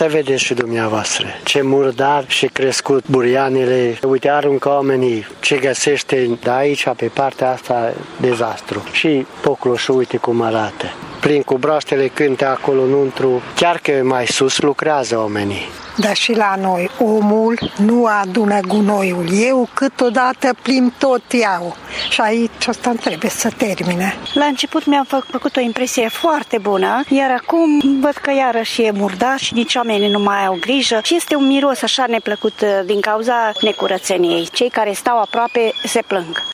Să vedeți și dumneavoastră ce murdar și crescut burianele. Uite, aruncă oamenii ce găsește de aici, pe partea asta, dezastru. Și Pocloșul, uite cum arată. Plin cu broaștele, cânte acolo înăuntru. Chiar că mai sus lucrează oamenii. Dar și la noi, omul nu adună gunoiul. Eu câteodată plimb tot iau. Și aici asta trebuie să termine. La început mi-a făcut o impresie foarte bună, iar acum văd că iarăși e murdar și nici oamenii nu mai au grijă. Și este un miros așa neplăcut din cauza necurățeniei. Cei care stau aproape se plâng.